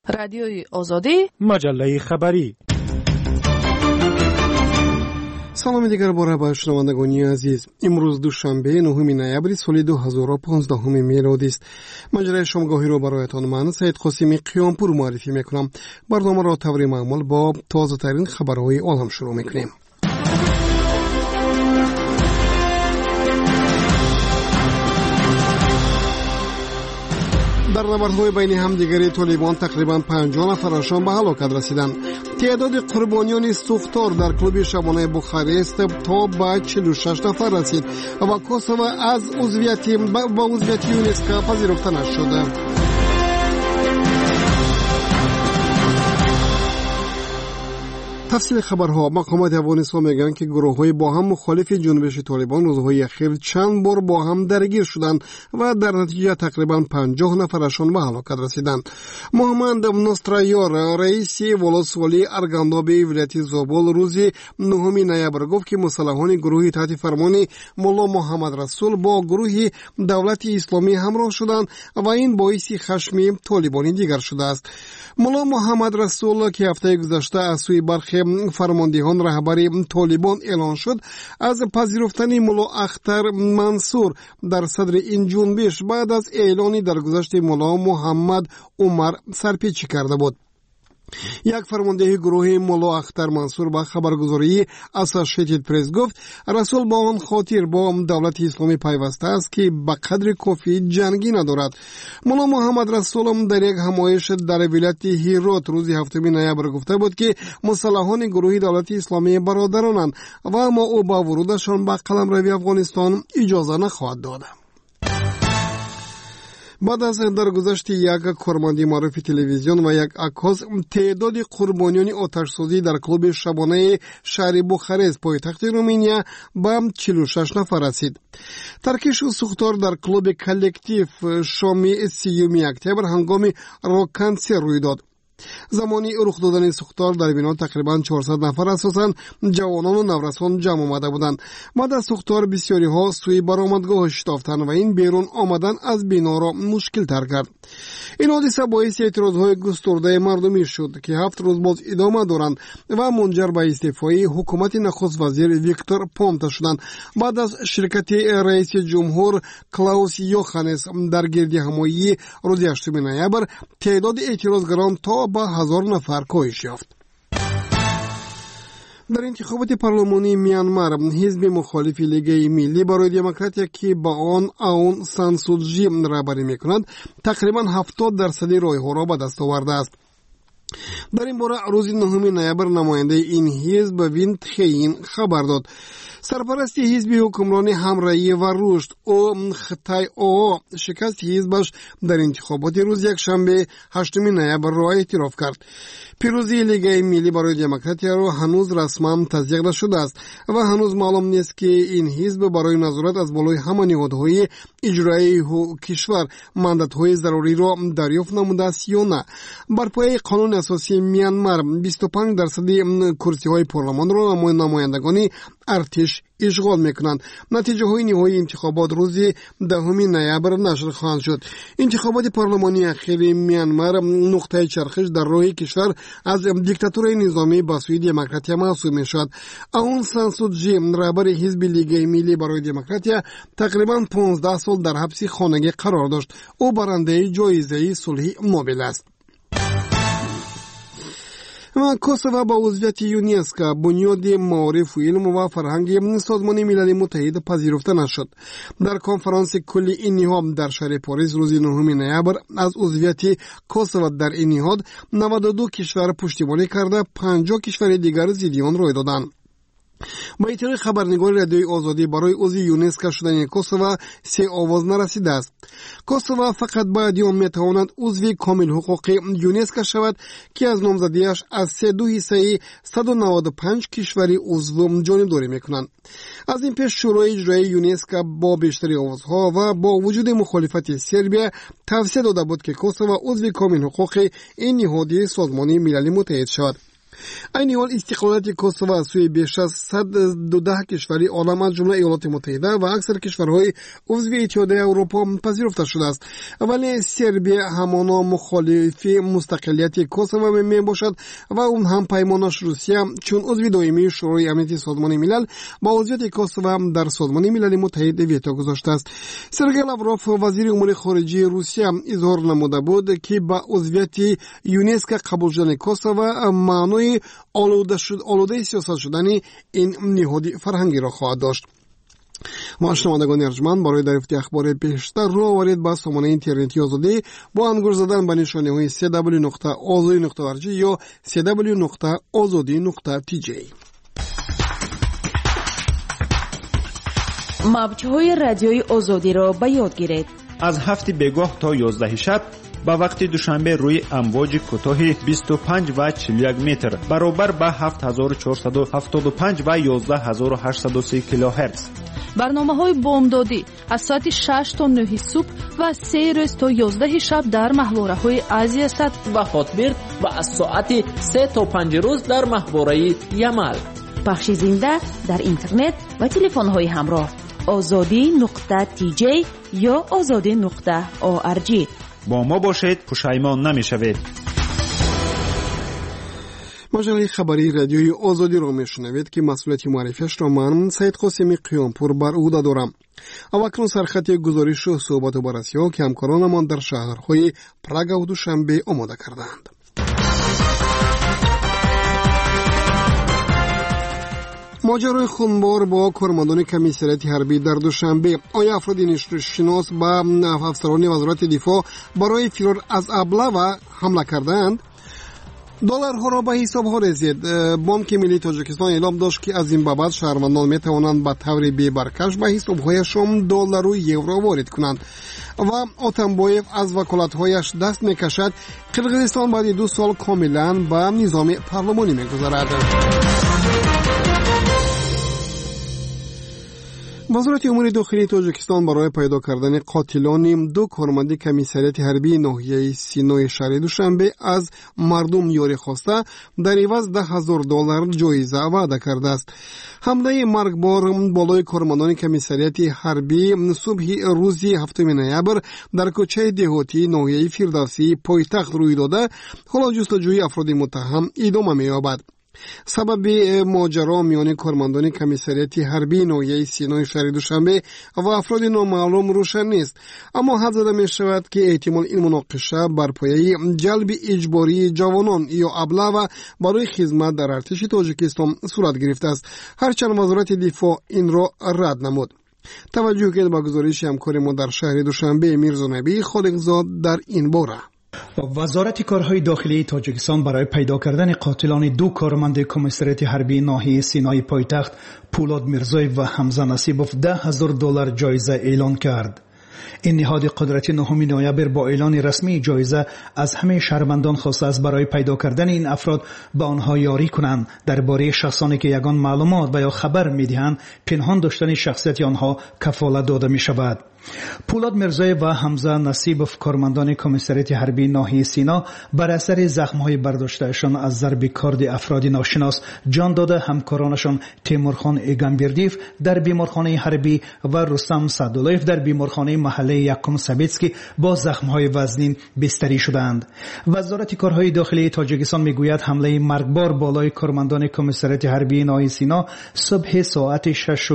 رادیوی آزادی، مجله خبری. سلام دیگر باره با شنوندگان عزیز. امروز دوشنبه 9 نوامبر سال 2015 میلادی است. مجره شامگاهی رو برایتان من سید قاسمی قیامپور معرفی میکنم. برنامه را طور معمول با تازه ترین خبرهای عالم شروع میکنیم. در نبردهای بین همدیگری طالبان تقریبا 50 نفرشان به هلاکت رسیدند. تعداد قربانیان سوختار در کلوب شبانه بخارست تا به 46 نفر رسید و کوسوو از عضویت یونسکو پذیرفته نشد. تفصیل خبرها. مقامات افغانستان میگن که گروه‌های با هم مخالف جنبش طالبان روزهای اخیر چند بار با هم درگیر شدند و در نتیجه تقریبا 50 نفرشان به هلاکت رسیدند. محمد نصرایار رئیس ولسوالی ارگانداب ولایت زابل روز 9 نوامبر گفت که مسلحان گروهی تحت فرمان مولا محمد رسول با گروه دولت اسلامی همراه شدند و این باعث خشم طالبانی دیگر شده است. مولا محمد رسول که هفته گذشته از سوی برخی فرماندهان رهبری طالبان اعلان شد از پذیرفتن مولا اختر منصور در صدر این جنبش بعد از اعلانی در گذشت مولا محمد عمر سرپیچی کرده بود. یک فرمانده گروه مولا اختر منصور با خبرگزاری اسوسییتد پرس گفت رسول با آن خاطر با دولت اسلامی پیوسته است که به قدر کافی جنگی ندارد. مولا محمد رسول در یک همایش در ولایت هیرات روز 7 نوامبر گفته بود که مسلحان گروه دولت اسلامی برادرانند و اما او با ورودشان به قلمرو افغانستان اجازه نخواهد داد. بعد از درگذشت یک کارمند معروف تلویزیون و یک عکاس، تعداد قربانیان آتش‌سوزی در کلوب شبانه شهر بخارست پایتخت رومانیا به 46 نفر رسید. ترکش و سوختار در کلوب کلکتیو شام 30 اکتبر هنگام راکنسی روی داد. زمانی رخ دادن سوختار در بنا تقریبا 400 نفر اساساً جوانان و نورسان جمع آمده بودند. بعد از سوختار بسیاری ها سوی برآمدگاه شتافتند و این بیرون آمدن از بنا را مشکل تر کرد. این حادثه باعث اعتراضهای گسترده مردمی شد که 7 روز باز ادامه دارند و منجر به استعفای حکومت نخست وزیر ویکتور پونتا شدند. بعد از شرکت رئیس جمهور کلاوس یوخانس در گردی همایی روز 8 نوامبر تعداد اعتراضگران تا به 1000 نفر کاهش یافت. در انتخابات پارلمانی میانمار حزب مخالف لیگ ملی برای دموکراسی که با آن اون سان سو چی رهبری میکند تقریبا 70% رای‌ها را به دست آورده است. در این باره روز 9 نوامبر نماینده این حزب وینت خین خبر داد. سرپرست حزب حکمران همراهی و رشد او خطای او شکست حزبش در انتخابات روز یکشنبه 8 نوامبر را اعتراف کرد. پیروزی لیگ ملی برای دموکراسی را هنوز رسما تصدیق نشده است و هنوز معلوم نیست که این حزب برای نظارت از بالای همه نهادهای اجرایی کشور ماندات‌های ضروری را دریافت نموده است یا نه. بر پایه قانون اساسی میانمار 25% کرسی‌های پارلمان را نمایندگان ارتش اشغال میکنند. نتیجه های نهایی انتخابات روز 10 نوامبر نشر خواهند شد. انتخابات پارلمانی اخیر میانمار نقطه چرخش در راه کشور از دیکتاتوری نظامی به سوی دموکراسی محسوب میشود. اون سان سو چی رهبر حزب لیگ ملی برای دموکراسی تقریبا 15 سال در حبس خانگی قرار داشت. او برنده جایزه صلح نوبل است. کوسوو با عضویت یونسکو بنیاد معارف و علم و فرهنگ سازمان ملل متحد پذیرفته نشد. در کنفرانس کلی این نهاد در شهر پاریس روز 9 نوامبر از عضویت کوسوو در این نهاد 92 کشور پشتیبانی کرده 50 کشور دیگر ضد آن رای دادند. با اطلاع خبرنگار رادیوی آزادی برای عضو یونسکو شدن کوسوو 3 آواز نرسیده است. کوسوو فقط باید میتواند عضو کامل حقوق یونسکو شود که از نامزدیش از 195 کشوری عضو جانبداری میکنند. از این پیش شورای اجرایی یونسکو با بیشتری آوازها و با وجود مخالفت سربیا توصیه داده بود که کوسوو عضو کامل حقوق این نهاد سازمان ملل متحد شود. این حال استقلالیت کوسوو از سوی بیش از 112 کشوری عالم از جمله ایالات متحده و اکثر کشورهای عضو اتحادیه اروپا پذیرفته شده است، ولی سربیا همانا مخالف مستقلیت کوسوو می باشد و اون هم پیمانش روسیه چون عضو دائمی شورای امنیت سازمان ملل با عضویت کوسوو در سازمان ملل متحد ویتو گذاشته است. سرگئی لاوروف وزیر امور خارجه روسیه اظهار نموده بود که با عضویت یونسکو قبول شدن کوسوو معنای آلوده سیاست شدن این نهاد فرهنگی را خواهد داشت. ما شنوندگان ارجمند برای دریافت اخبار بیشتر رو آورید با سامانه اینترنتی آزادی با انگور زدن به نشانه های www.azadi.org یا www.azadi.tj. موج‌های رادیوی آزادی را به یاد گیرید. از 7 بگاه تا 11 شب با وقت دوشنبه روی امواج کوتاه 25 و 41 متر برابر با 7475 و 11830 کیلوهرتز. برنامه‌های بامدادی از ساعت 6 تا 9 صبح و 3 روز تا 11 شب در محوره‌های آسیا است و خاطبرد و از ساعت 3 تا 5 روز در محوره یمل. پخش زنده در اینترنت و تلفن‌های همراه azadi.tj یا azadi.org. با ما باشید، پشیمان نمی‌شوید. مجله خبری رادیوی آزادی را میشنوید که مسئولیت معرفیش را من سید قاسمی قیامپور بر عهده دارم. اکنون سرخط گزارش و صحبت و بررسی ها که همکارانمان در شهرهای پراگ و دوشنبه آماده کردند. ماجرای خونبار با کارمندان کمیسریت حربی در دوشنبه. آیا افراد شناس با افسران وزارت دفاع برای فرار از ابله حمله کردند؟ دلارها را به حساب ها رسید. بانک ملی تاجیکستان اعلام داشت که از این بابت شهروندان می توانند به طور بی برکش به حساب هایشان دلار و یورو وارد کنند. و آتمبایف از وکالت هایش دست می کشد. قرقیزستان بعد 2 سال کاملا به نظام پارلمانی می گذارد. وزارت امور داخلی تاجیکستان برای پیدا کردن قاتلان 2 کارمند کمیسریت حربی ناحیه سینای شهر دوشنبه از مردم یاری خواسته در عوض $10,000 جایزه وعده کرده است. حمله مرگبار بالای کارمندان کمیسریت حربی صبح روز 7 نوامبر در کوچه دهاتی ناحیه فردوسی پایتخت روی داده. حالا جستجوی افراد متهم ادامه می‌یابد. سبب ماجرا میان کارمندان کمیسریت حربی ناحیه سینای شهر دوشنبه و افراد نامعلوم روشن نیست، اما حد زده می شود که احتمال این مناقشه بر پایه جلب اجباری جوانان یا ابله و برای خدمت در ارتش تاجیکستان صورت گرفته است، هرچند وزارت دفاع این را رد نمود. توجه کنید به گزارش همکار ما در شهر دوشنبه میرزا نبی خالقزاد در این باره. وزارت کارهای داخلی تاجیکستان برای پیدا کردن قاتلان 2 کارمند کمیسریت حربی ناحیه سینای پایتخت پولاد میرزایف و حمزه نصیبوف $10,000 جایزه اعلان کرد. این نهاد قدرتی 9 نوامبر با اعلان رسمی جایزه از همه شهروندان خواسته است برای پیدا کردن این افراد به آنها یاری کنند درباره شخصانی که یگان معلومات و یا خبر میدهند پنهان داشتن شخصیت آنها کفالت داده می شود. پولاد میرزایف و حمزه نصیبوف کارمندان کمیسریت حربی ناحیه سینا بر اثر زخم‌های برداشتهشان از ضرب کارد افراد ناشناس جان داده همکارانشان تیمورخان ایگانبردیف در بیمارخانه حربی و رستم سعدالایف در بیمارخانه محله یکم سبیتسکی با زخم‌های وزنین بستری شدند. وزارت کارهای داخلی تاجیکستان میگوید حمله مرگبار بالای کارمندان کمیسریت حربی ناحیه سینا صبح ساعت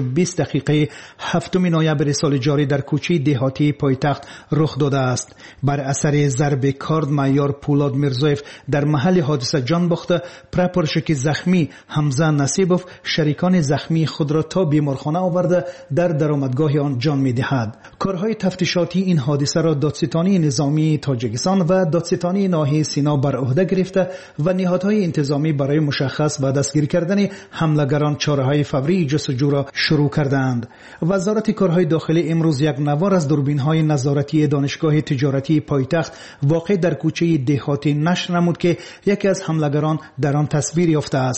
6:20 7 نوامبر سال جاری در کوچه دهاتی پایتخت رخ داده است. بر اثر ضرب کارد معیار پولاد میرزایف در محل حادثه جان باخته، پرپرشک زخمی حمزه نصیبوف شریکان زخمی خود را تا بیمارخانه آورده در درآمدگاه آن جان می‌دهد. کارهای تفتیشاتی این حادثه را دادستانی نظامی تاجیکستان و دادستانی ناحیه سینا بر عهده گرفته و نهادهای انتظامی برای مشخص و دستگیر کردن حملگران چاره‌های فوری جستجو را شروع کردند. وزارت کارهای داخلی امروز یک نوار از دوربین‌های نظارتی دانشگاه تجارتی پایتخت واقع در کوچه دهاتی نشر نمود که یکی از حملگران در آن تصویر یافته است.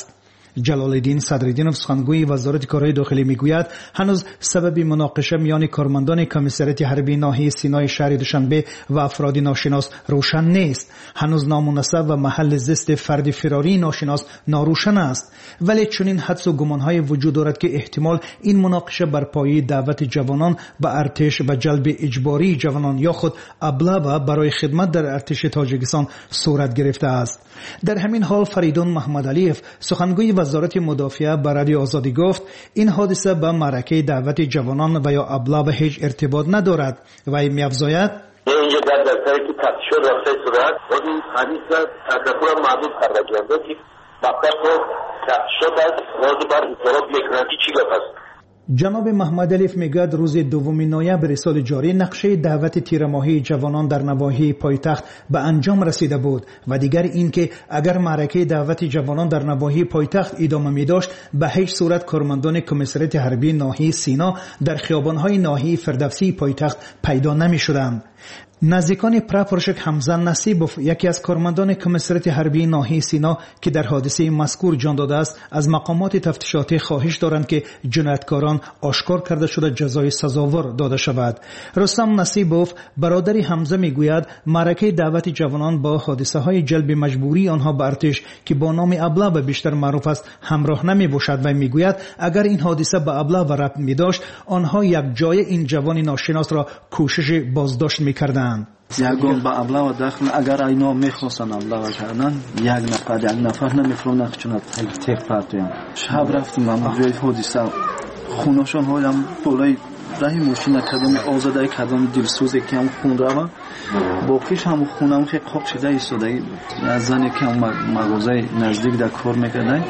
جلال‌الدین صدرالدینov سخنگوی وزارت کارهای داخلی میگوید هنوز سبب مناقشه میان کارمندان کمیسریت حربی ناحیه سینای شهر دوشنبه و افراد ناشناس روشن نیست. هنوز نام و نسب و محل زیست فرد فراری ناشناس ناروشن است، ولی چنین حدس و گمان‌های وجود دارد که احتمال این مناقشه بر پایه دعوت جوانان به ارتش و جلب اجباری جوانان یا خود ابله برای خدمت در ارتش تاجیکستان صورت گرفته است. در همین حال فریدون محمد علیف سخنگوی وزارت مدافعه به رادیو آزادی گفت این حادثه به معرکه دعوت جوانان و یا ابله به هیچ ارتباط ندارد و می‌افزاید اینجا در دفتری که تفتیشات رفته صورت و این حدیث تکفر معدود کرده گرده که مقدر تو تفتیشات است وارد بر اطلاعات میکنند چی گفت است. جناب محمد علیف میگوید روز 2 نوامبر سال جاری نقشه دعوت تیرماهی جوانان در نواحی پایتخت به انجام رسیده بود و دیگر این که اگر معرکه دعوت جوانان در نواحی پایتخت ادامه می داشت به هیچ صورت کارمندان کمیسریت حربی ناحیه سینا در خیابان‌های ناحیه فردوسی پایتخت پیدا نمی شدند. نزدیکان پراپورشک حمزه نصیبوف یکی از کارمندان کمیسریت حربی ناحیه سینا که در حادثه مذکور جان داده است از مقامات تفتیشاتی خواهش دارند که جنایتکاران آشکار کرده شده جزای سزاوار داده شود. رستم نصیبوف برادری حمزه میگوید معرکه دعوت جوانان با حادثه های جلب مجبوری آنها به ارتش که با نام ابله و بیشتر معروف است همراه نمی باشد و میگوید اگر این حادثه به ابله و ربط می داشت آنها یک جای این جوان ناشناس را کوشش بازداشت میکردند. یگان با ابله و داخل اگر اینا میخواستن ابله کردن یک نفر نمیفرونن چون تک پرتیم شب رفتیم ما جای حادثه خوناشون هایم بالای راه ماشین کدام آزاده کدام دلسوزی که هم خون روا باقیش هم خونم خیلی خوب شده ایستاده از زنی که مغازه نزدیک در کار میکرده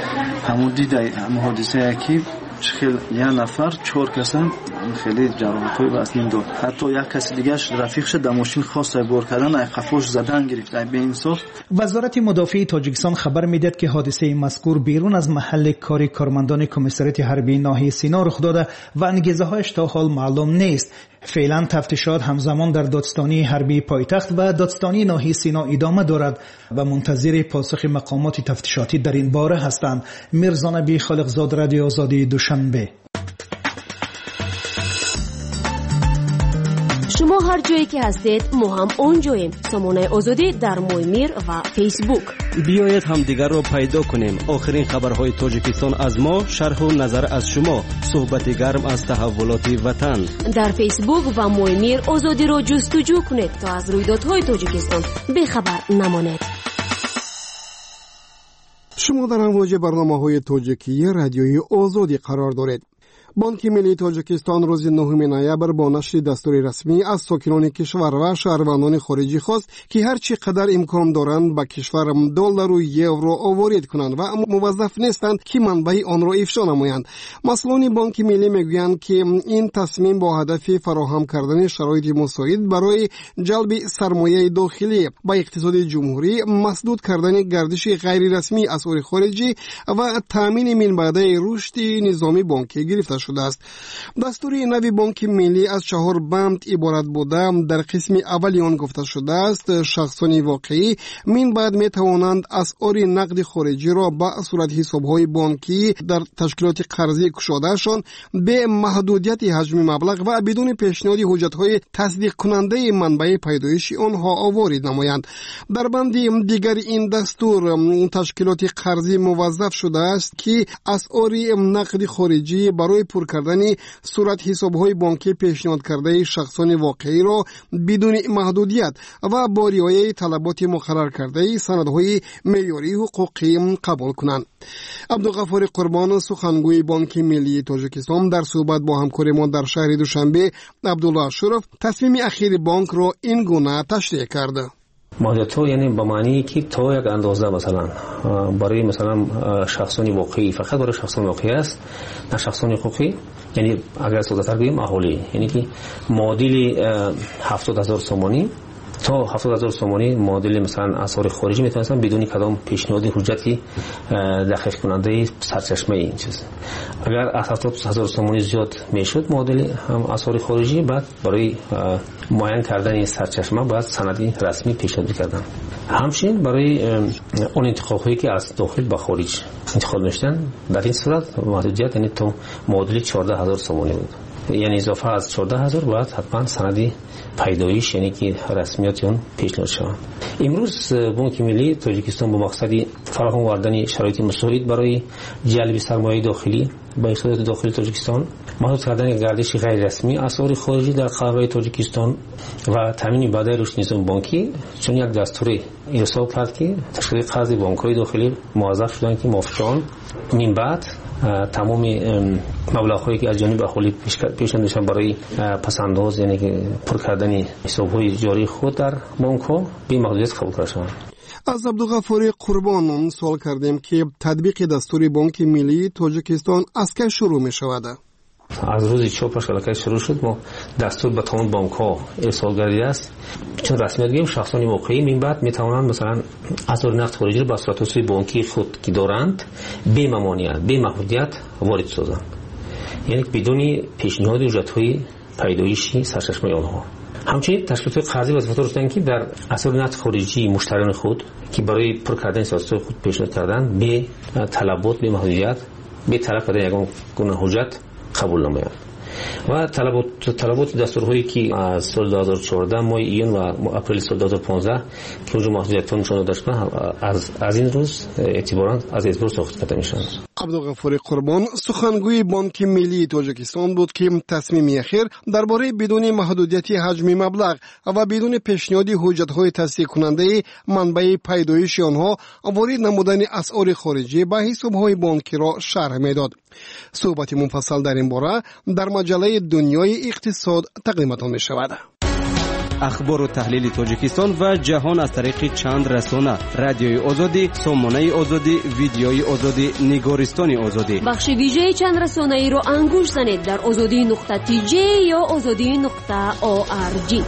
همون دیده هم حادثه که خیلی یک نفر 4 کسان خیلی جراحت‌های وزنی داشت. حتی یک کسی دیگه رفیقش در ماشین خواست بار کردن قفوش زدن گرفته به انصاف. وزارت مدافع تاجیکستان خبر میداد که حادثه مذکور بیرون از محل کار کارمندان کمیسریت حربی ناحیه سینا رخ داده و انگیزه‌هایش تا حال معلوم نیست. فعلا تفتیشات همزمان در دادستانی حربی پایتخت و دادستانی ناحیه سینا ادامه دارد و منتظر پاسخ مقامات تفتیشاتی در این باره هستند. میرزا نبی خالقزاد، رادیو آزادی، دوشنبه. شما هر جایی که هستید ما هم اونجاییم. سامانه آزادی در مویمیر و فیسبوک. بیایید هم دیگر رو پیدا کنیم. آخرین خبرهای تاجیکستان از ما، شرح و نظر از شما، صحبت گرم از تحولات وطن. در فیسبوک و مویمیر آزادی رو جستجو کنید تا از رویدادهای تاجیکستان بیخبر نمانید. شما در امواج برنامه‌های تاجیکی رادیوی آزادی قرار دارید. بانک ملی تاجیکستان روز 9 نوامبر با نشر دستور رسمی از ساکنان کشور و شهروندان خارجی خواست که هر چی قدر امکان دارند به کشور دلار و یورو آورد کنند و موظف نیستند که منبع آن را افشا نمایند. مسئولان بانک ملی میگویند که این تصمیم با هدف فراهم کردن شرایط مساعد برای جلب سرمایه داخلی با اقتصاد جمهوری، مسدود کردن گردش غیر رسمی اسعار خارجی و تامین منبع رشد نظامی بانکی گرفته شده است. دستور نوی بانک ملی از 4 بند عبارت بوده. در قسم اولی آن گفته شده است شخصان واقعی من بعد می توانند اسعار نقد خارجی را با صورت حساب‌های بانکی در تشکیلات قرضی کشادهشان به محدودیت حجم مبلغ و بدون پیشنهاد حجت‌های تصدیق کننده منبع پیدایش آنها آورد نمایند. در بند دیگر این دستور تشکیلات قرضی موظف شده است که اسعار نقد خارجی برای پر کردن صورت حساب‌های بانکی پیشنهاد کرده شخصان واقعی را بدون محدودیت و با رعایت طلبات مقرر کرده سندهای معیاری حقوقی قبول کنند. عبدالغفار قربان، سخنگوی بانک ملی تاجیکستان، در صحبت با همکار ما در شهر دوشنبه عبدالله اشرف تصمیم اخیر بانک را این گونه تشریح کرده. ماهیت ها یعنی به معنی که تا یک اندازه مثلا برای مثلا شخصانی واقعی، فقط برای شخصان واقعی است، نه شخصانی حقوقی، یعنی اگر ساده‌تر بگیم اهالی، یعنی که معادل 70,000 سومانی تا 70000 سومانی معادل مثلا اسعار خارجی میتونستن بدون کدام پیشنهاد حجتی دقیق کننده سرچشمه این چیز. اگر 70000 سومانی زیاد میشد معادل هم اسعار خارجی، بعد برای معین کردن این سرچشمه باید سندی رسمی پیشنهاد کردن. همچنین برای اون انتخابایی که از داخل به خارج انتخاب میشدن، در این صورت محدودیت یعنی تو معادل 14000 سومانی بود، یعنی اضافه از 14000 باید حتما سندی پیدایش یعنی که رسمیات اون پیشنهاد شود. امروز بانک ملی تاجیکستان با مقصد فراهم آوردن شرایط مساعد برای جلب سرمایه داخلی به اقتصاد داخلی تاجیکستان، محدود کردن گردش غیر رسمی اسعار خارجی در قلمرو تاجیکستان و تامین بدای رشد نظام بانکی، چون یک دستور ارسال کرد که تشکیل قرض بانک‌های داخلی موظف شدن که موافقان من بعد تمام مبلغ‌هایی که از جانب اهالی پیشنهاد میشن برای پس‌انداز یعنی که پر کردن حساب‌های جاری خود در بانک‌ها به محدودیت قبول کرده شدند. از عبدالغفار قربان سوال کردیم که تطبیق دستور بانک ملی تاجیکستان از کی شروع می شود؟ از روز 4 شروع شد. ما دستور به تمام بانک‌ها ارسال گردیده است، چون رسمیت گیم شخصان واقعی من بعد می توانند مثلا اسعار نقد خارجی را به صورت بانکی خود که دارند بی ممانعت بی محدودیت وارد سازند، یعنی بدون پیشنهاد اجرت‌های پیدایشی سرچشمه آنها. همچنین تشکیلات قرضی وظیفه داشتند که در اسعار نقد خارجی مشتریان خود که برای پر کردن سیاست خود پیشنهاد کردند به طلبات به محدودیت به طرف کردن یگان گونه حجت قبول نمایند و طلبات دستورهایی که از سال 2014 ماه ایون و اپریل سال 2015 که اونجا محدودیت نشان داده شد از این روز اعتباراً از اعتبار ساخت کرده میشن. عبدالغفار قربان سخنگوی بانک ملی تاجیکستان بود که تصمیم اخیر درباره بدون محدودیت حجم مبلغ و بدون پیشنهاد حجت‌های تصدیق کننده منبع پیدایش آنها وارد نمودن اسعار خارجی به حساب‌های بانکی را شرح میداد. صحبت مفصل در این باره در مجله دنیای اقتصاد تقدیمتان می شود. اخبار و تحلیل تاجیکستان و جهان از طریق چند رسانه: رادیوی آزادی، سامانه آزادی، ویدیوی آزادی، نگارستان آزادی. بخش ویژه چند رسانه ای را انگوش زنید در azadi.tj یا azadi.org.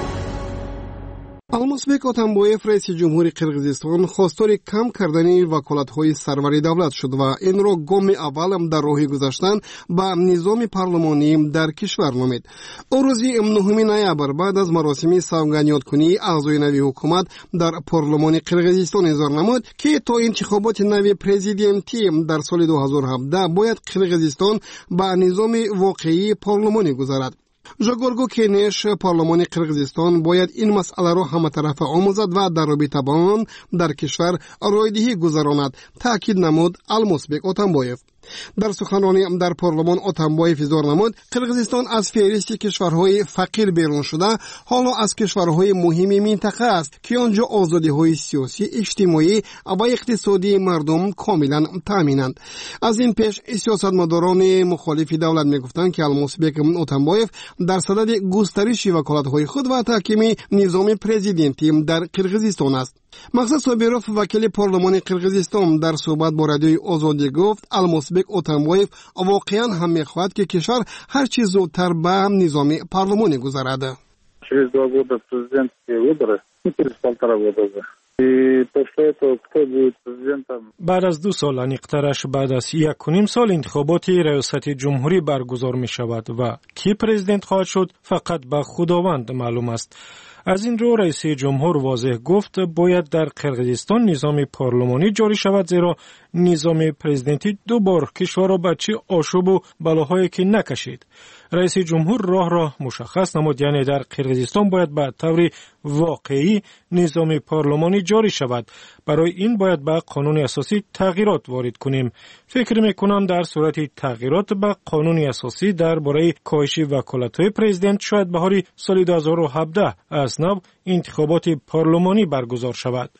المسبک اتنبایف رئیس جمهوری قرقیزستان خواستار کم کردن وکالت‌های سروری دولت شد و این را گام اول در راه گذاشتن به نظام پارلمانی در کشور نامید. او روز 9 نوامبر بعد از مراسم سوگندیادکنی اعضای نوی حکومت در پارلمان قرقیزستان اظهار نمود که تا انتخابات نوی پرزیدنتی در سال 2017 باید قرقیزستان به نظام واقعی پارلمانی گذارد. ژاگورگو کینش پارلمان قرقیزستان باید این مسئله را همه طرفه آموزد و در رابطه با آن در کشور رایدهی گذراند، تاکید نمود المسبک اتنبایف. در سخنرانی در پارلمان اتنبایف اظهار نمود قرقیزستان از فهرست کشورهای فقیر بیرون شده حالا از کشورهای مهم منطقه است که آنجا آزادی‌های سیاسی، اجتماعی و اقتصادی مردم کاملا تامینند. از این پیش سیاستمداران مخالف دولت میگفتند که المسبک اتنبایف در صدد گسترش وکالت‌های خود و تحکیم نظام پرزیدنتی در قرقیزستان است. مقصد صابروف وکیل پارلمان قرقیزستان در صحبت با رادیوی آزادی گفت المسبک اتنبایف واقعا هم میخواهد که کشور هر چیز زودتر به نظام پارلمانی گذرد. Через 2 года президентские выборы и через 1,5 года. И после этого кто будет президентом? بعد از 2 سال انیقترش بعد از 1.5 سال انتخابات ریاست جمهوری برگزار می شود و کی پرزیدنت خواهد شد فقط به خداوند معلوم است. از این رو رئیس جمهور واضح گفت باید در قرقیزستان نظام پارلمانی جاری شود، زیرا نظام پرزیدنتی 2 بار کشور را به چه آشوب و بلاهایی که نکشید. رئیس جمهور راه را مشخص نمود، یعنی در قرقیزستان باید به طور واقعی نظام پارلمانی جاری شود. برای این باید به قانون اساسی تغییرات وارد کنیم. فکر میکنم در صورت تغییرات به قانون اساسی درباره کاهش وکالت‌های پرزیدنت شاید بهار سال 2017 از نو انتخابات پارلمانی برگزار شود.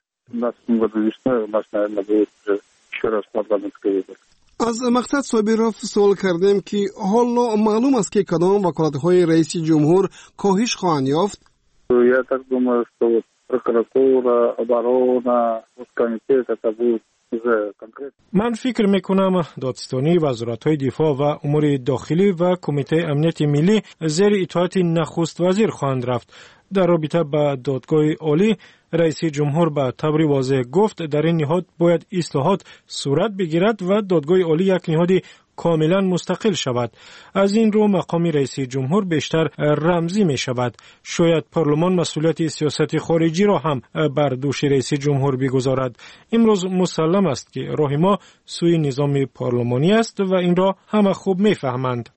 از مقصد صابروف سوال کردیم که حالا معلوم است که کدام وکالت‌های رئیس جمهور کاهش خواهند یافت. Я так думаю, что прокуратура, оборона, комитет это будет من فکر میکنم دادستانی، وزارت‌های دفاع و امور داخلی و کمیته امنیت ملی زیر اطاعت نخست وزیر خواهند رفت. در رابطه با دادگاه عالی، رئیس جمهور به طور واضح گفت در این نهاد باید اصلاحات صورت بگیرد و دادگاه عالی یک نهاد کاملا مستقل شود. از این رو مقام رئیس جمهور بیشتر رمزی می شود. شاید پارلمان مسئولیت سیاست خارجی را هم بر دوش رئیس جمهور بگذارد. امروز مسلم است که راه ما سوی نظام پارلمانی است و این را همه خوب می فهمند.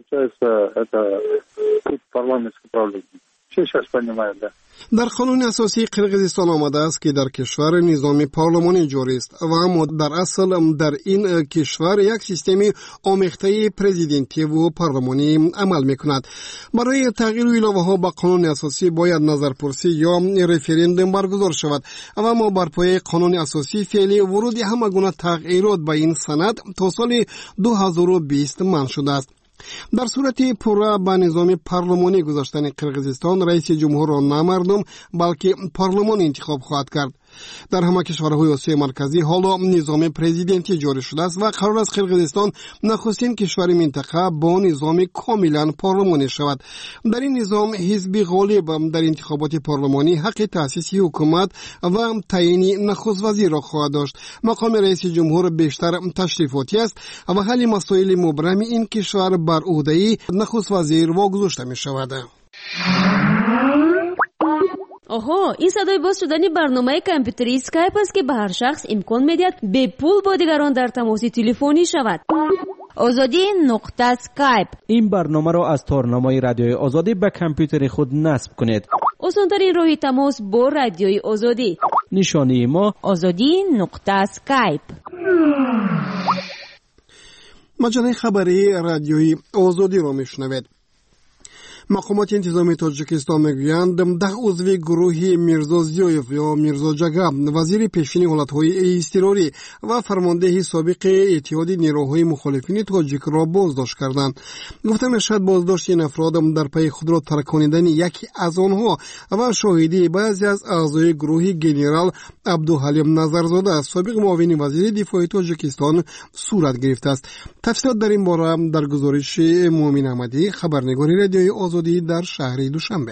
در قانون اساسی قرقیزستان آمده است که در کشور نظام پارلمانی جاری است و اما در اصل در این کشور یک سیستم آمیخته پرزیدنتی و پارلمانی عمل میکند. برای تغییر علاوه ها به قانون اساسی باید نظرپرسی یا رفراندوم برگزار شود و اما بر پایه قانون اساسی فعلی ورود همه گونه تغییرات به این سند تا سال 2020 منع شده است. در صورت پورا به نظام پارلمانی گذاشتن قرقیزستان، رئیس جمهور را نه مردم بلکه پارلمان انتخاب خواهد کرد. در همه کشورهای آسیای مرکزی حالا نظام پرزیدنتی جاری شده است و قرار است قرقیزستان نخستین کشور منطقه با نظام کاملا پارلمانی شود. در این نظام حزب غالب در انتخابات پارلمانی حق تأسیس حکومت و تعیین نخست وزیر را خواهد داشت. مقام رئیس جمهور بیشتر تشریفاتی است و حل مسائل مبرم این کشور بر عهده نخست وزیر واگذاشته می شود. آها، این صدای باز شدن برنامه کامپیوتری اسکایپ است که به هر شخص امکان میدهد به پول با دیگران در تماس تلفنی شود. azadi.skype. این برنامه را از تارنمای رادیوی آزادی به کامپیوتر خود نصب کنید. آسان‌ترین راه تماس با رادیوی آزادی. نشانی ما azadi.skype. مجله خبری رادیوی آزادی را میشنوید. مقامات انتظامی تاجیکستان میگویند 10 عضو گروه میرزا زیایف یا میرزا جگا، وزیر پیشین حالتهای اضطراری و فرمانده سابق اتحاد نیروهای مخالفین تاجیک را بازداشت کردند. گفته میشد بازداشت این افراد در پی خود را ترکاندن یکی از آنها و شاهدی بعضی از اعضای گروه گنرال عبدالحلیم نظرزاده سابق معاون وزیر دفاع تاجیکستان صورت گرفته است. تفصیلات در این باره در گزارش مومن احمدی، خبرنگاری رادیوی آزادی در شهر دوشنبه.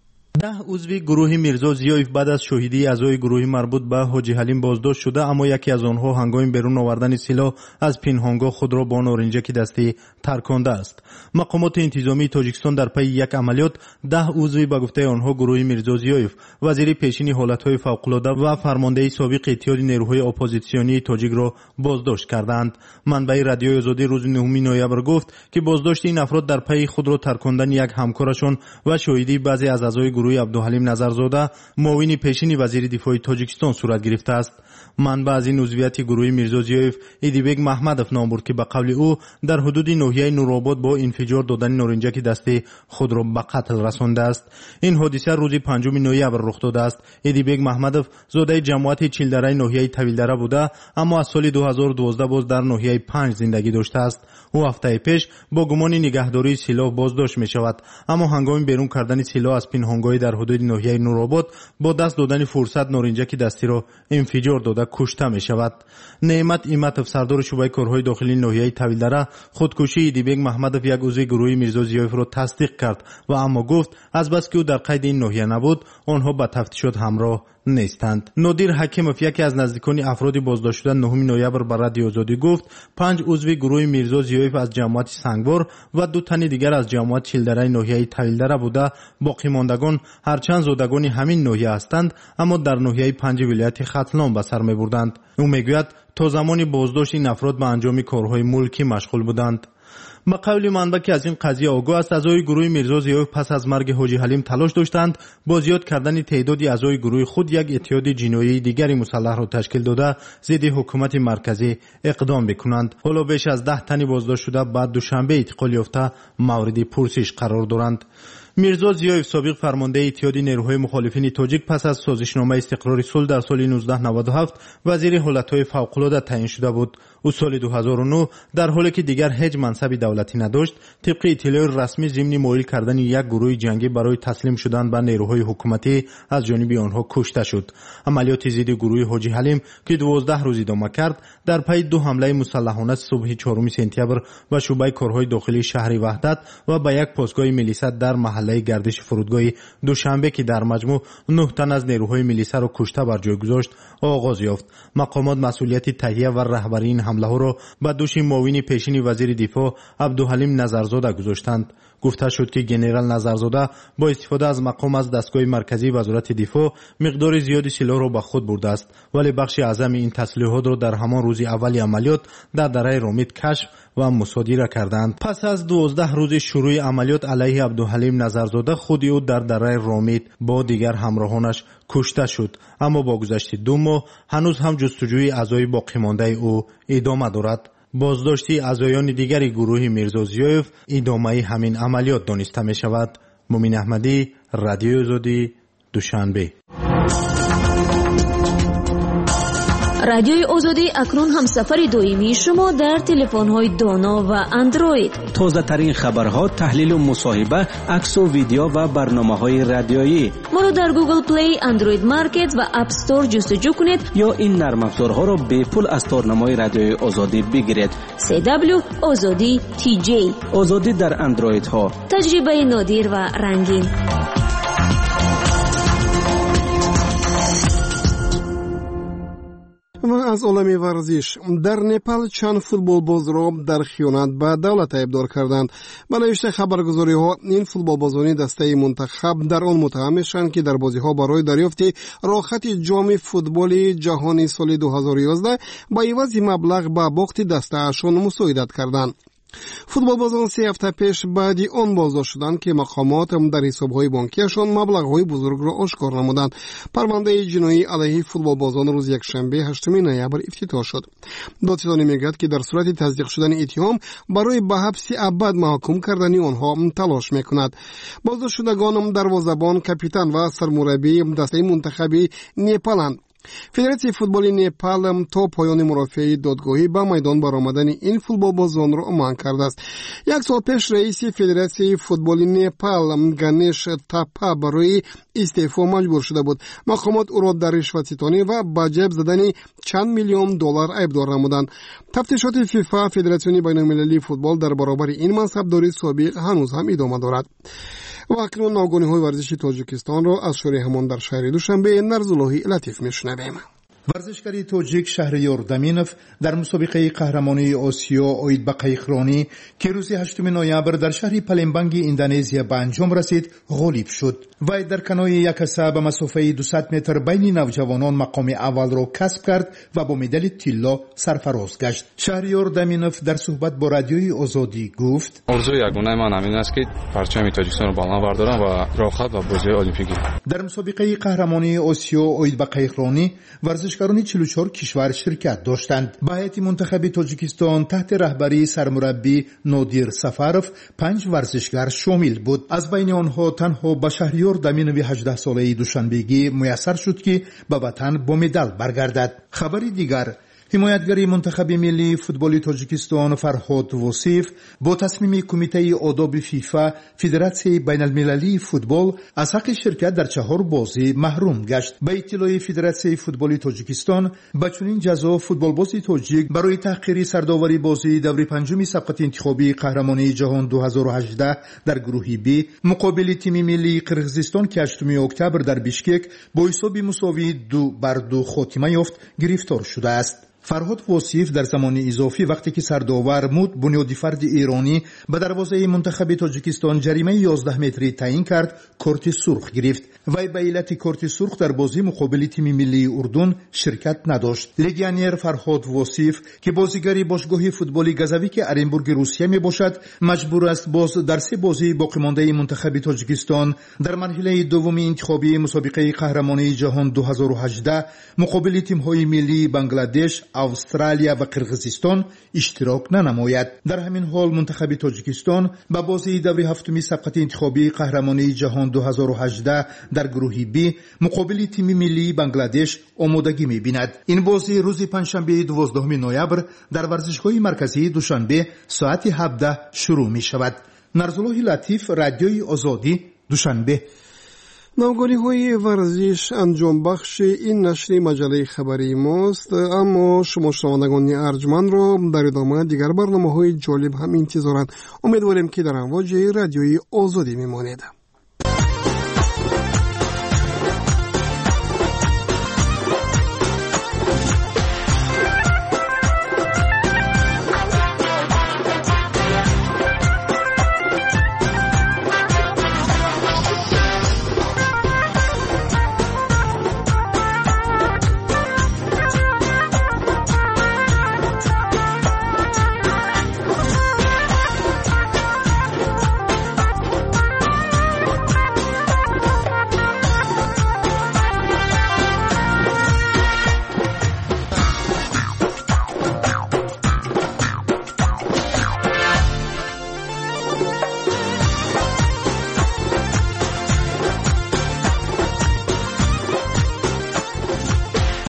10 عضو گروه میرزا زیایف بعد از شاهدی اعضای گروه مربوط به حاجی حلیم بازداشت شده، اما یکی از آنها هنگام بیرون آوردن سلاح از پنهانگاه خود را با نارنجک دستی ترکانده است. مقامات انتظامی تاجیکستان در پی یک عملیات 10 عضو به گفته آنها گروه میرزا زیایف، وزیر پیشین حالتهای فوق‌العاده و فرمانده سابق اتحاد نیروهای اپوزیسیونی تاجیک را بازداشت کردند. منبع رادیوی آزادی روز 9 نوامبر گفت که بازداشت این افراد در پی خود را ترکاندن یک همکارشان و شاهدی بعضی از اعضای گروه عبدالحلیم نظرزاده معاون پیشین وزیر دفاع تاجیکستان صورت گرفته است. منبع از این عضویت گروه میرزا زیایف ایدیبگ محمدов نام برد که به قول او در حدود ناحیه نورآباد با انفجار دادن نارنجک دستی خود را به قتل رسانده است. این حادثه روز 5 نوامبر رخ داده است. ایدیبگ محمدов زاده جماعت چیلدره ناحیه طویلدره بوده، اما از سال 2012 باز در ناحیه 5 زندگی داشته است. او هفته پیش با گمان نگهداری سلاح بازداشت می شود، اما هنگام بیرون کردن سلاح از پنهانگاه در حدود ناحیه نورآباد با دست دادن فرصت نارنجک دستی را انفجار داده کشته می شود. نعمت ایمتов سردار شعبه کارهای داخلی ناحیه طویلدره خودکشی ایدیبگ محمدov یک عضو گروه میرزا زیایف را تصدیق کرد و اما گفت از بس که او در قید این ناحیه نبود آنها به تفتیشات همراه نیستند. نادر حکیمov یکی از نزدیکان افراد بازداشت شده 9 نوامبر به رادیو آزادی گفت 5 عضو گروه میرزا زیایف از جماعت سنگبار و 2 تن دیگر از جماعت چیلدره ناحیه طویلدره بوده. باقی ماندگان هرچند زادگان همین ناحیه هستند اما در ناحیه 5 ولایت ختلان به سر میبردند. او میگوید تا زمانی بازداشت این افراد به انجام کارهای ملکی مشغول بودند. با قول منبع که از این قضیه آگاه است، اعضای گروه میرزا زیایف پس از مرگ حاجی حلیم تلاش داشتند با زیاد کردن تعداد اعضای گروه خود یک اتحاد جنایی دیگری مسلح را تشکیل داده ضد حکومت مرکزی اقدام بکنند. حالا بیش از 10 تن بازداشت شده بعد دوشنبه اعتقال یافته مورد پرسش قرار دارند. میرزا زیایف سابق فرمانده اتحاد نیروهای مخالفین تاجیک پس از سازشنامه استقرار صلح در سال 1997 وزیر حالتهای فوق‌العاده تعیین شده بود. او سال 2009 در حالی که دیگر هیچ منصب دولتی نداشت، طبق اطلاع رسمی ضمن مایل کردن یک گروه جنگی برای تسلیم شدن به نیروهای حکومتی از جانب آنها کشته شد. عملیات ضد گروه حاجی حلیم که 12 روز ادامه کرد، در پی دو حمله مسلحانه صبح 4 سپتامبر به شعبه کارهای داخلی شهر وحدت و به یک پاسگاه میلیسا در محله گردش فرودگاه دوشنبه که در مجموع 9 تن از نیروهای میلیسا را کشته بر جای گذاشت آغاز یافت. مقامات مسئولیت تهیه و رهبری این حمله ها را به دوش معاون پیشین وزیر دفاع عبدالحلیم نظرزاده گذاشتند. گفته شد که ژنرال نظرزاده با استفاده از مقام از دستگاه مرکزی وزارت دفاع مقدار زیادی سلاح را به خود برده است، ولی بخش اعظم این تسلیحات را در همان روز اول عملیات در دره رامید کشف و مصادره کردند. پس از 12 روز شروع عملیات علیه عبدالحلیم نظرزاده، خود او در دره رامید با دیگر همراهانش کشته شد، اما با گذشت 2 ماه هنوز هم جستجوی اعضای باقی مانده او ادامه دارد. بازداشتی اعضایان دیگر گروه میرزا زیایف ادامه همین عملیات دانسته می شود. مومین احمدی، رادیو آزادی، دوشنبه. رادیوی آزادی اکنون همسفر دائمی شما در تلفن‌های دانا و اندروید. تازه ترین خبرها، تحلیل و مصاحبه، عکس و ویدیو و برنامه‌های رادیویی. ما رو در گوگل پلی، اندروید مارکت و اپ استور جستجو کنید یا این نرم افزارها را به پول از تارنمای رادیوی آزادی بگیرید. CW آزادی TJ. آزادی در اندروید ها. تجربه نادر و رنگین. و از عالم ورزش، در نپال چند فوتبالباز را در خیانت به دولت ابدار کردند. به نوشته خبرگزاری‌ها، این فوتبالبازان دسته منتخب در آن متهم میشوند که در بازی‌ها برای دریافت راحت جام فوتبال جهانی سال 2011 با عوض مبلغ به باخت دسته‌شان مساعدت کردند. فوتبالبازان 3 هفته پیش بعدی آن بازداشت شدند که مقامات در حساب‌های بانکیشان مبلغ‌های بزرگ را آشکار نمودند. پرونده جنایی علیه فوتبالبازان روز یکشنبه 8 نوامبر افتتاح شد. دادستانی میگوید که در صورت تصدیق شدن اتهام برای به حبس ابد محکوم کردن آنها تلاش میکند. بازداشت شدگان دروازه‌بان، کاپیتان و سرمربی دسته منتخبی نپالند. فدراسیون فوتبال نپال تا پایان مرافعه دادگاهی به میدان برآمدن این فوتبالبازان را منع کرده است. 1 سال پیش رئیس فدراسیون فوتبال نپال گنش تاپا برای استعفا مجبور شده بود. مقامات او را در رشوه‌ستانی و به جیب زدن چند میلیون دلار ابدار نمودند. تفتیشات فیفا، فدراسیون بین‌المللی فوتبال در برابر این منصبداری سابق هنوز هم ادامه دارد. و اکنون ناگهانی ورزشی تاجیکستان را از شوری همان در شهر دوشنبه نرزاللهی لطیف میشنویم. ورزشکاری تاجیک شهریار دامینوف در مسابقه قهرمانی آسیا اوید به قایقرانی که روز 8 نوامبر در شهر پالمبانگ اندونزیا به انجام رسید غالب شد. وی در کنوی یکسه به مسافه 200 متر بین نوجوانان مقام اول را کسب کرد و با مدال طلا سرفراز گشت. شهریار دامینوف در صحبت با رادیوی آزادی گفت: آرزوی یگانه من همین است که پرچم تاجیکستان را بالا بردارم و راحت و بازی المپیکی. در مسابقه قهرمانی آسیا اوید به قایقرانی ورزشکاران 44 کشور شرکت داشتند. به هیئت منتخب تاجیکستان تحت رهبری سرمربی نادر سفروف 5 ورزشکار شامل بود. از بین آنها تنها به شهریار دامینوی 18 ساله دوشنبهگی میسر شد که به وطن با مدال برگردد. خبری دیگر، حمایتگری منتخب ملی فوتبال تاجیکستان فرهاد وصیف با تصمیم کمیته آداب فیفا فدراسیون بین المللی فوتبال از حق شرکت در 4 بازی محروم گشت. به اطلاع فدراسیون فوتبال تاجیکستان، با چنین جزا فوتبالباز تاجیک برای تحقیر سرداوری بازی دور 5 سبقت انتخابی قهرمانی جهان 2018 در گروه بی مقابل تیم ملی قرقیزستان که 8 اکتبر در بیشکک با حساب مساوی 2-2 خاتمه یافت گرفتار شده است. فرهاد وصیف در زمان اضافی وقتی که سرداور مود بنیادی فرد ایرانی به دروازه منتخب تاجیکستان جریمه 11 متری تعیین کرد، کارت سرخ گرفت. وی به علت کارت سرخ در بازی مقابل تیم ملی اردن شرکت نداشت. لگیونر فرهاد وصیف که بازیگری باشگاه فوتبالی گزاویک ارنبورگ روسیه می باشد، مجبور است باز در 3 بازی باقی مانده منتخب تاجیکستان در مرحله دوم انتخابی مسابقه قهرمانی جهان 2018 مقابل تیم‌های ملی بنگلادش، австралия ва қирғизистон иштирок нанамояд. дар ҳамин ҳол мунтахаби тоҷикистон ба бозии даври ҳафтуми сабқати интихобии қаҳрамонии ҷаҳон 2018 дар гурӯҳи б муқобили тими миллии бангладеш омодагӣ мебинад. ин бозӣ рӯзи панҷшанбеи 12 ноябр дар варзишгоҳи марказии душанбе соати 17 шурӯъ мешавад. нарзуллоҳи латиф, радиои озодӣ, душанбе. навгониҳои варзиш анҷомбахши ин нашри маҷалаи хабарии мост. аммо шумо шунавандагони арҷмандро дар идома дигар барномаҳои ҷолиб ҳам интизоранд. умедворем ки дар амвоҷи радиои озодӣ мемонед.